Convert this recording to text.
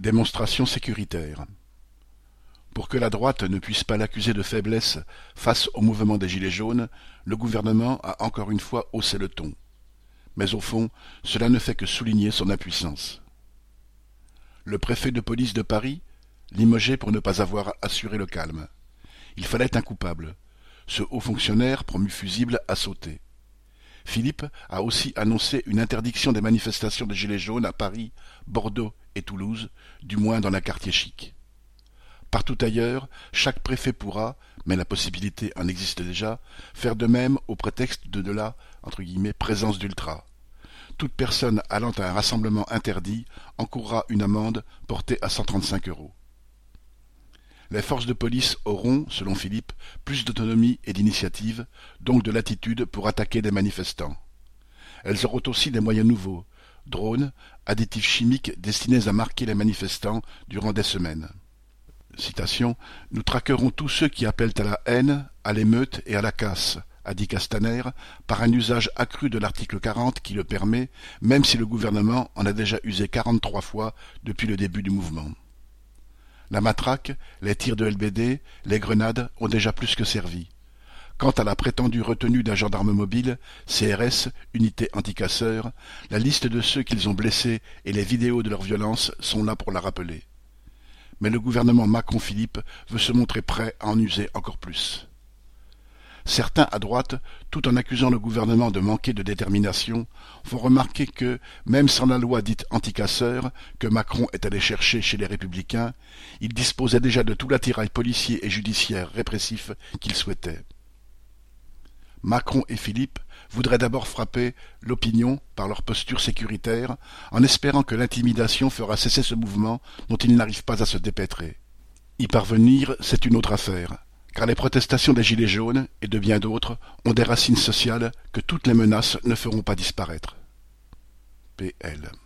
Démonstration sécuritaire. Pour que la droite ne puisse pas l'accuser de faiblesse face au mouvement des Gilets jaunes, le gouvernement a encore une fois haussé le ton. Mais au fond, cela ne fait que souligner son impuissance. Le préfet de police de Paris, limogé pour ne pas avoir assuré le calme. Il fallait un coupable. Ce haut fonctionnaire, promu fusible, a sauté. Philippe a aussi annoncé une interdiction des manifestations des Gilets jaunes à Paris, Bordeaux et Toulouse, du moins dans les quartiers chics. Partout ailleurs, chaque préfet pourra, mais la possibilité en existe déjà, faire de même au prétexte de la « présence d'ultra ». Toute personne allant à un rassemblement interdit encourra une amende portée à 135 €. Les forces de police auront, selon Philippe, plus d'autonomie et d'initiative, donc de latitude pour attaquer des manifestants. Elles auront aussi des moyens nouveaux, drones, additifs chimiques destinés à marquer les manifestants durant des semaines. Citation, « Nous traquerons tous ceux qui appellent à la haine, à l'émeute et à la casse », a dit Castaner, par un usage accru de l'article 40 qui le permet, même si le gouvernement en a déjà usé 43 fois depuis le début du mouvement. La matraque, les tirs de LBD, les grenades ont déjà plus que servi. Quant à la prétendue retenue d'un gendarme mobile, CRS, unité anticasseur, la liste de ceux qu'ils ont blessés et les vidéos de leur violence sont là pour la rappeler. Mais le gouvernement Macron-Philippe veut se montrer prêt à en user encore plus. Certains à droite, tout en accusant le gouvernement de manquer de détermination, font remarquer que, même sans la loi dite anticasseur, que Macron est allé chercher chez les Républicains, il disposait déjà de tout l'attirail policier et judiciaire répressif qu'il souhaitait. Macron et Philippe voudraient d'abord frapper l'opinion par leur posture sécuritaire, en espérant que l'intimidation fera cesser ce mouvement dont ils n'arrivent pas à se dépêtrer. Y parvenir, c'est une autre affaire, car les protestations des Gilets jaunes, et de bien d'autres, ont des racines sociales que toutes les menaces ne feront pas disparaître. PL